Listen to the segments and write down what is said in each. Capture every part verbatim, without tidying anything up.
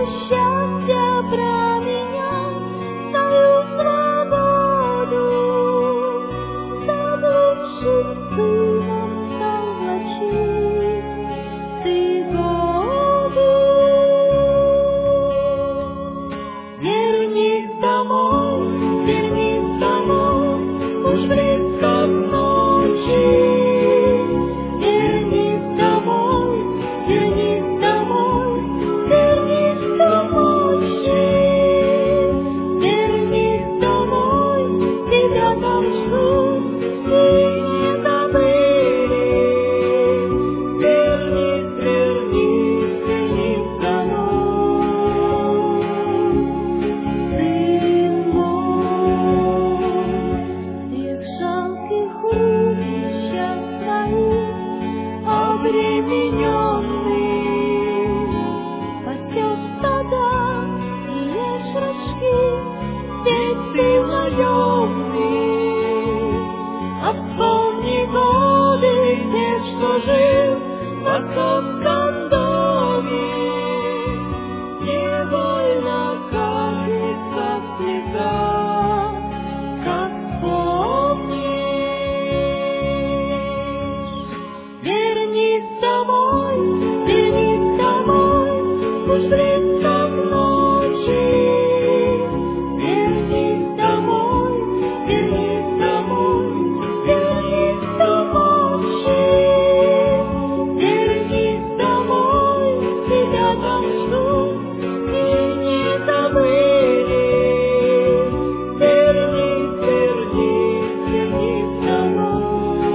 счастья променял свою свободу, заблудшим сыном стал влачить ты годы. Вернись домой, вернись домой, уж близко к ночи. Вернись домой, вернись домой, вернись домой, вернись домой, тебя там ждут и не забыли. Вернись, вернись, вернись домой, сын мой. Их жалких рубищах твоих обремененный, пасешь стада и ешь рожки, ведь ты наемный. А вспомни годы тех, что жил в отцовском доме, невольно катится слеза, как вспомнишь. Вернись домой, вернись домой, уж близко к ночи. Вернись домой, вернись домой, вернись домой, вернись домой, тебя там ждут и не забыли. Вернись, вернись, вернись домой,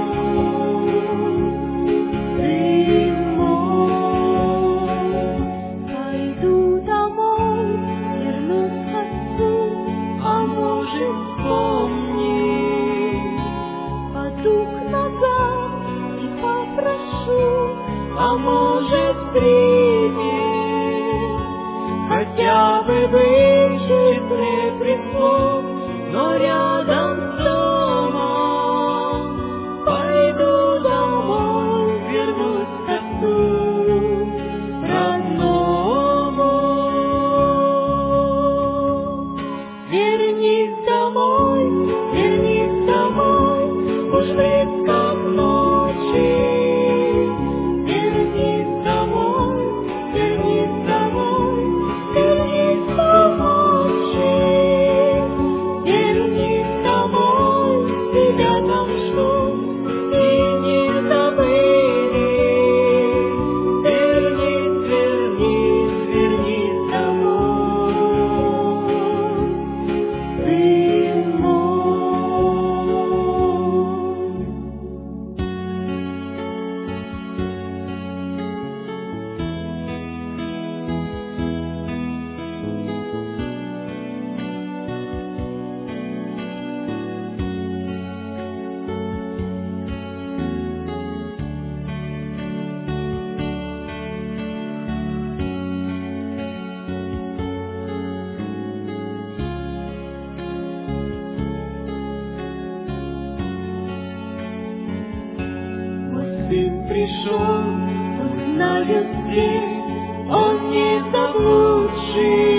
сын мой. Пойду домой, вернусь к отцу, а может вспомни. Паду к ногам и попрошу, а может примет, хотя бы вычислит прислуг, но рядом с домом. Пойду домой, вернусь к отцу родному. Вернись домой, вернись домой, уж близко к ночи. Вернись домой, вернись домой, вернись домой, вернись домой, тебя там ждут и не забыли. Вернись, вернись, вернись домой, сын мой. Мой сын пришел, он знает дверь, он не заблудший.